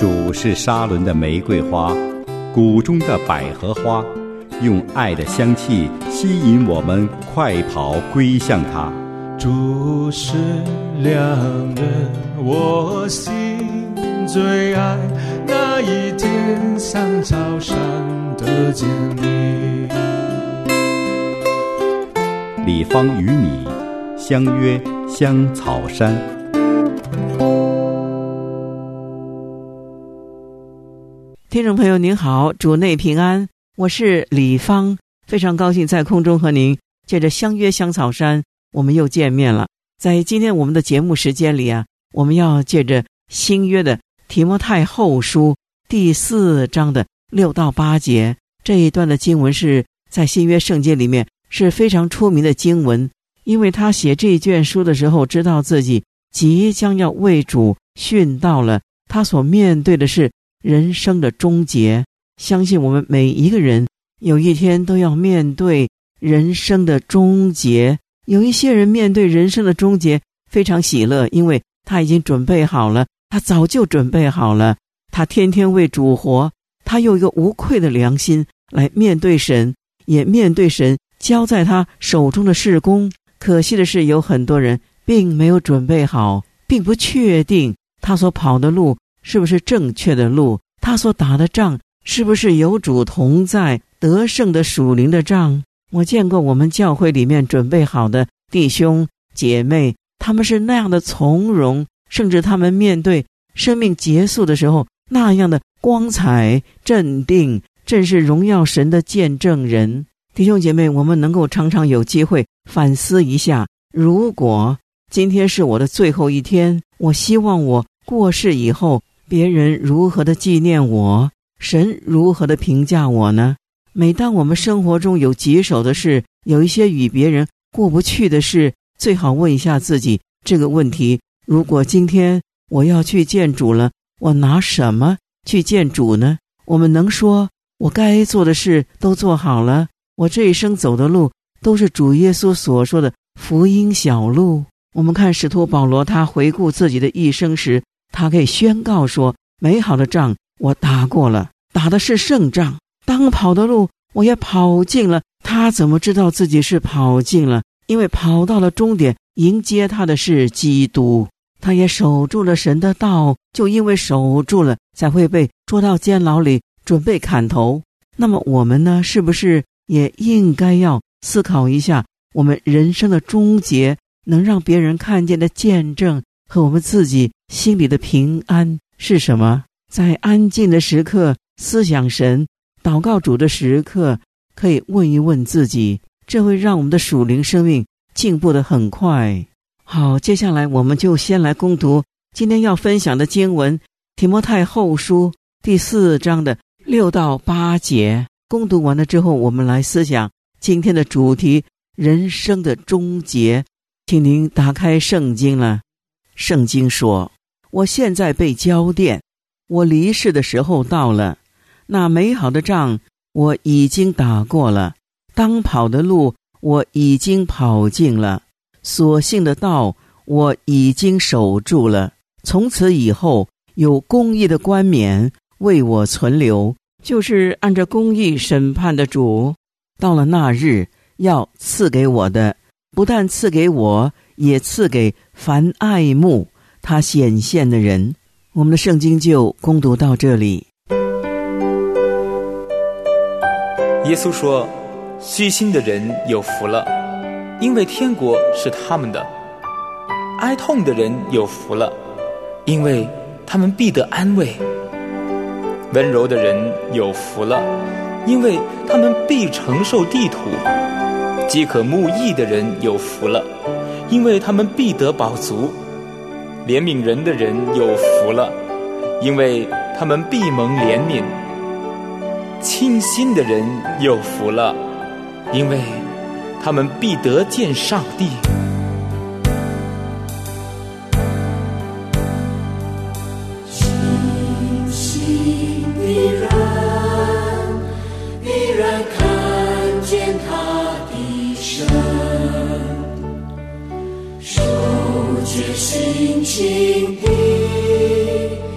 主是沙伦的玫瑰花，谷中的百合花，用爱的香气吸引我们快跑归向他。 主是良人，我心最爱，那一天像早上的见你。 李芳与你相约香草山。 听众朋友您好，主内平安，我是李芳，非常高兴在空中和您借着相约香草山我们又见面了。在今天我们的节目时间里啊，我们要借着新约的提摩太后书第4章的6到8节，这一段的经文是在新约圣经里面是非常出名的经文，因为他写这一卷书的时候知道自己即将要为主殉道了，他所面对的是人生的终结。相信我们每一个人有一天都要面对人生的终结。有一些人面对人生的终结非常喜乐，因为他已经准备好了，他早就准备好了，他天天为主活，他有一个无愧的良心来面对神，也面对神交在他手中的事工。可惜的是，有很多人并没有准备好，并不确定他所跑的路是不是正确的路，他所打的仗是不是有主同在得胜的属灵的仗。我见过我们教会里面准备好的弟兄姐妹，他们是那样的从容，甚至他们面对生命结束的时候那样的光彩镇定，正是荣耀神的见证人。弟兄姐妹，我们能够常常有机会反思一下，如果今天是我的最后一天，我希望我过世以后别人如何的纪念我，神如何的评价我呢？每当我们生活中有棘手的事，有一些与别人过不去的事，最好问一下自己这个问题：如果今天我要去见主了，我拿什么去见主呢？我们能说我该做的事都做好了，我这一生走的路都是主耶稣所说的福音小路。我们看使徒保罗，他回顾自己的一生时，他可以宣告说，美好的仗我打过了，打的是胜仗，当跑的路我也跑尽了。他怎么知道自己是跑尽了？因为跑到了终点，迎接他的是基督。他也守住了神的道，就因为守住了，才会被捉到监牢里，准备砍头。那么我们呢，是不是也应该要思考一下，我们人生的终结能让别人看见的见证和我们自己心里的平安是什么？在安静的时刻思想神，祷告主的时刻，可以问一问自己，这会让我们的属灵生命进步得很快。好，接下来我们就先来攻读今天要分享的经文，提摩太后书第4章的6到8节。攻读完了之后，我们来思想今天的主题，人生的终结。请您打开圣经了。圣经说，我现在被交奠，我离世的时候到了，那美好的仗我已经打过了，当跑的路我已经跑尽了，所信的道我已经守住了。从此以后，有公义的冠冕为我存留，就是按照公义审判的主，到了那日要赐给我的，不但赐给我，也赐给凡爱慕他显现的人。我们的圣经就攻读到这里。 耶稣说，虚心的人有福了，因为天国是他们的；哀痛的人有福了，因为他们必得安慰；温柔的人有福了，因为他们必承受地土；饥渴慕义的人有福了，因为他们必得饱足；怜悯人的人有福了，因为他们必蒙怜悯；清心的人有福了，因为他们必得见上帝。 清心的人必然看见他的神，守决心情的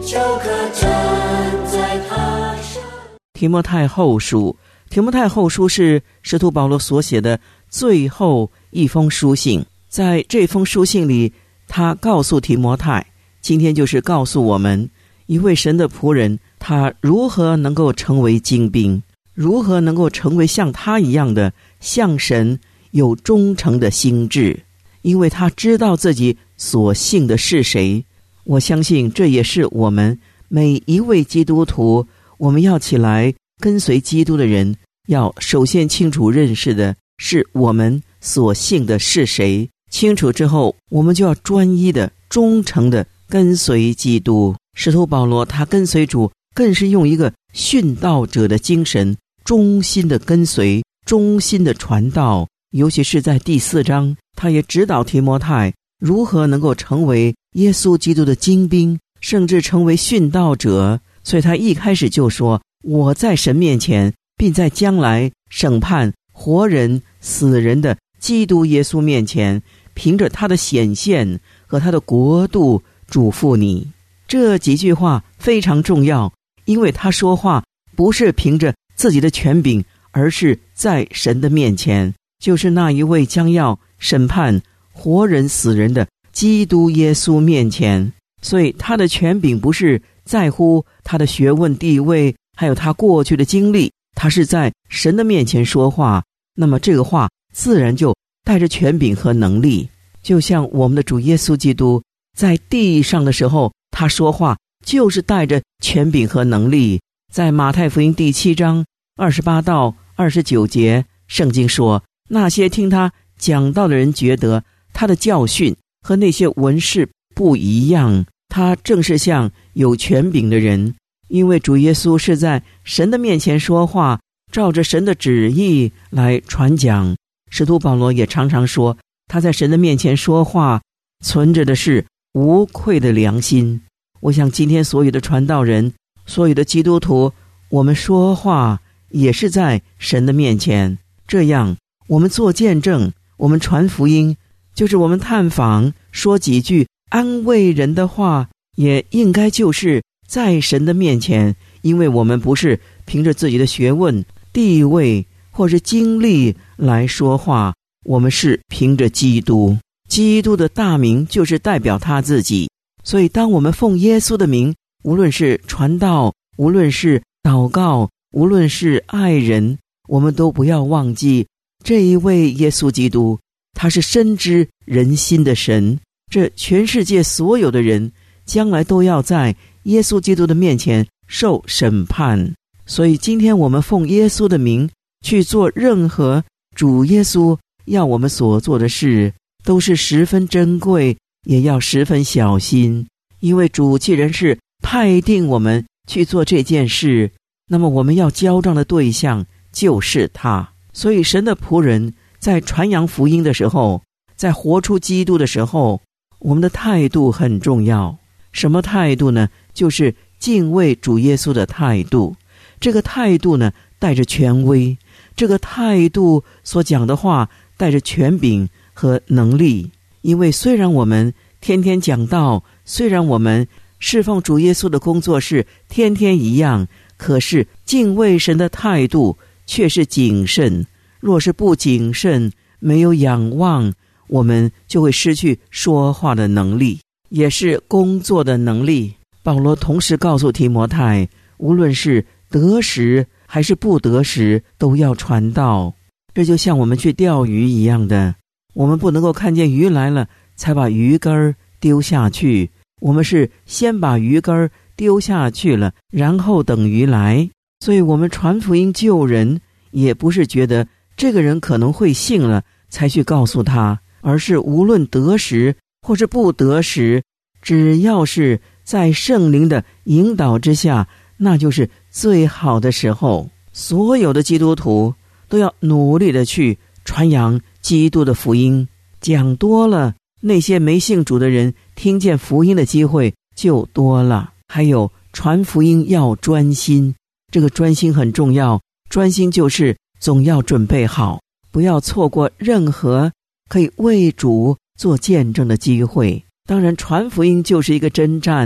就可站在他上。 提摩太后书，提摩太后书是使徒保罗所写的最后一封书信。在这封书信里，他告诉提摩太，今天就是告诉我们，一位神的仆人，他如何能够成为精兵，如何能够成为像他一样的向神有忠诚的心志，因为他知道自己所信的是谁。我相信这也是我们每一位基督徒，我们要起来跟随基督的人，要首先清楚认识的是我们所信的是谁。清楚之后，我们就要专一的、忠诚的跟随基督。使徒保罗他跟随主，更是用一个殉道者的精神，忠心的跟随，忠心的传道。尤其是在第4章，他也指导提摩太如何能够成为耶稣基督的精兵，甚至成为殉道者。所以他一开始就说，我在神面前，并在将来审判活人死人的基督耶稣面前，凭着他的显现和他的国度嘱咐你。这几句话非常重要，因为他说话不是凭着自己的权柄，而是在神的面前，就是那一位将要审判活人死人的基督耶稣面前。所以他的权柄不是在乎他的学问地位，还有他过去的经历，他是在神的面前说话，那么这个话自然就带着权柄和能力。就像我们的主耶稣基督在地上的时候，他说话就是带着权柄和能力。在马太福音第7章28到29节，圣经说，那些听他讲道的人觉得他的教训和那些文士不一样，他正是像有权柄的人，因为主耶稣是在神的面前说话，照着神的旨意来传讲。使徒保罗也常常说，他在神的面前说话，存着的是无愧的良心。我想今天所有的传道人，所有的基督徒，我们说话也是在神的面前，这样我们做见证，我们传福音，就是我们探访，说几句安慰人的话，也应该就是在神的面前，因为我们不是凭着自己的学问、地位或是经历来说话，我们是凭着基督。基督的大名就是代表他自己，所以当我们奉耶稣的名，无论是传道，无论是祷告，无论是爱人，我们都不要忘记这一位耶稣基督，他是深知人心的神。这全世界所有的人将来都要在耶稣基督的面前受审判。所以今天我们奉耶稣的名去做任何主耶稣要我们所做的事，都是十分珍贵，也要十分小心。因为主既然是派定我们去做这件事，那么我们要交账的对象就是他。所以神的仆人在传扬福音的时候，在活出基督的时候，我们的态度很重要。什么态度呢？就是敬畏主耶稣的态度。这个态度呢，带着权威，这个态度所讲的话带着权柄和能力。因为虽然我们天天讲道，虽然我们侍奉主耶稣的工作是天天一样，可是敬畏神的态度却是谨慎。若是不谨慎，没有仰望，我们就会失去说话的能力，也是工作的能力。保罗同时告诉提摩太，无论是得时还是不得时，都要传道。这就像我们去钓鱼一样的，我们不能够看见鱼来了才把鱼竿丢下去，我们是先把鱼竿丢下去了，然后等鱼来。所以我们传福音救人，也不是觉得这个人可能会信了才去告诉他，而是无论得时或是不得时，只要是在圣灵的引导之下，那就是最好的时候。所有的基督徒都要努力的去传扬基督的福音，讲多了，那些没信主的人听见福音的机会就多了。还有传福音要专心，这个专心很重要。专心就是总要准备好，不要错过任何可以为主做见证的机会。当然传福音就是一个征战，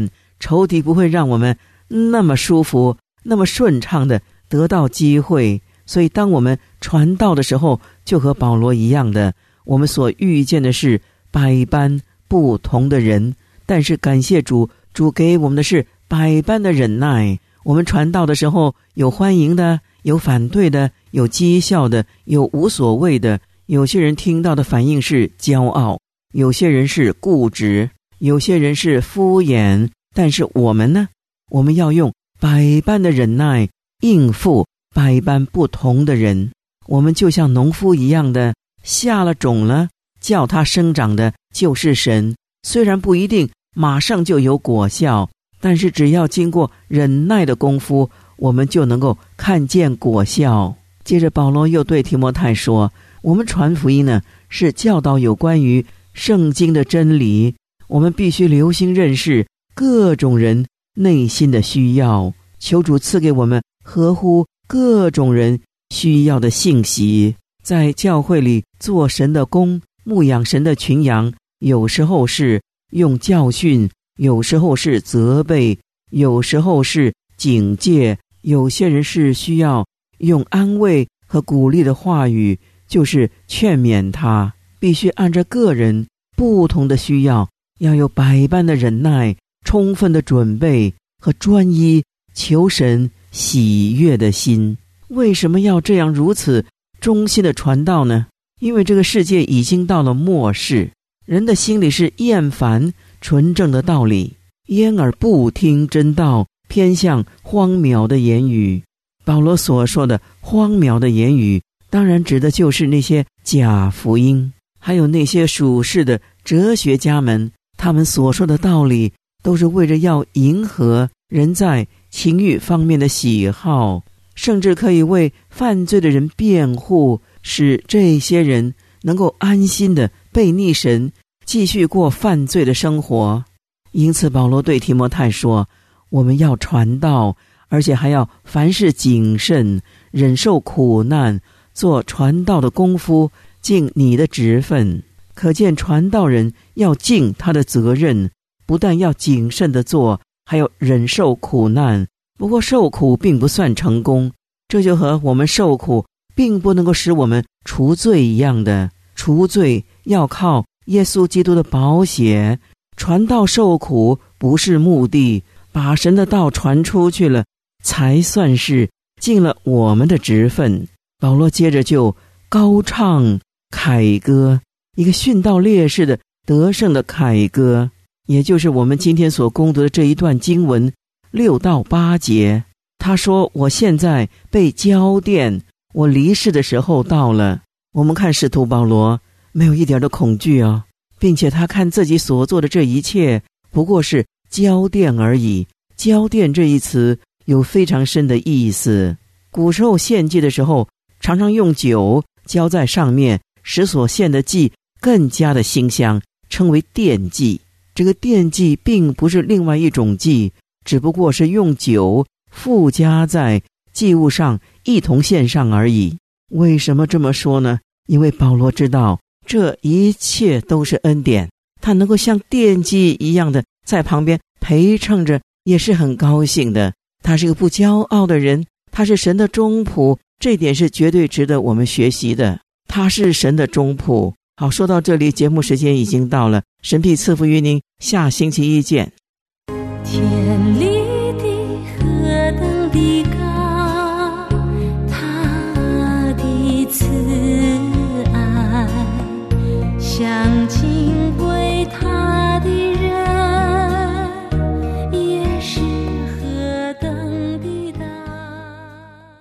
仇敌不会让我们那么舒服那么顺畅的得到机会。所以当我们传道的时候，就和保罗一样的，我们所遇见的是百般不同的人，但是感谢主，主给我们的是百般的忍耐。我们传道的时候，有欢迎的，有反对的，有讥笑的，有无所谓的。有些人听到的反应是骄傲，有些人是固执，有些人是敷衍。但是我们呢，我们要用百般的忍耐应付百般不同的人。我们就像农夫一样的，下了种了，叫它生长的就是神。虽然不一定马上就有果效，但是只要经过忍耐的功夫，我们就能够看见果效。接着保罗又对提摩太说，我们传福音呢，是教导有关于圣经的真理，我们必须留心认识各种人内心的需要，求主赐给我们合乎各种人需要的信息。在教会里做神的工，牧养神的群羊，有时候是用教训，有时候是责备，有时候是警戒，有些人是需要用安慰和鼓励的话语，就是劝勉他。必须按照个人不同的需要，要有百般的忍耐，充分的准备和专一求神喜悦的心。为什么要这样如此忠心的传道呢？因为这个世界已经到了末世，人的心里是厌烦纯正的道理，焉而不听真道，偏向荒谬的言语。保罗所说的荒谬的言语，当然指的就是那些假福音，还有那些属世的哲学家们，他们所说的道理都是为了要迎合人在情欲方面的喜好，甚至可以为犯罪的人辩护，使这些人能够安心的背逆神，继续过犯罪的生活。因此保罗对提摩太说，我们要传道，而且还要凡事谨慎，忍受苦难，做传道的功夫，尽你的职分。可见传道人要尽他的责任，不但要谨慎的做，还要忍受苦难。不过受苦并不算成功，这就和我们受苦并不能够使我们除罪一样的，除罪要靠耶稣基督的宝血。传道受苦不是目的，把神的道传出去了，才算是尽了我们的职分。保罗接着就高唱凯歌，一个殉道烈士的得胜的凯歌，也就是我们今天所攻读的这一段经文6到8节。他说，我现在被交奠，我离世的时候到了。我们看使徒保罗没有一点的恐惧啊，并且他看自己所做的这一切不过是交奠而已。交奠这一词有非常深的意思，古时候献祭的时候常常用酒浇在上面，使所献的祭更加的馨香，称为奠祭。这个奠祭并不是另外一种祭，只不过是用酒附加在祭物上一同献上而已。为什么这么说呢？因为保罗知道这一切都是恩典，他能够像奠祭一样的在旁边陪衬着，也是很高兴的。他是个不骄傲的人，他是神的忠仆，这点是绝对值得我们学习的。他是神的忠仆。好，说到这里，节目时间已经到了，神必赐福于您，下星期一见。 天里的何等的高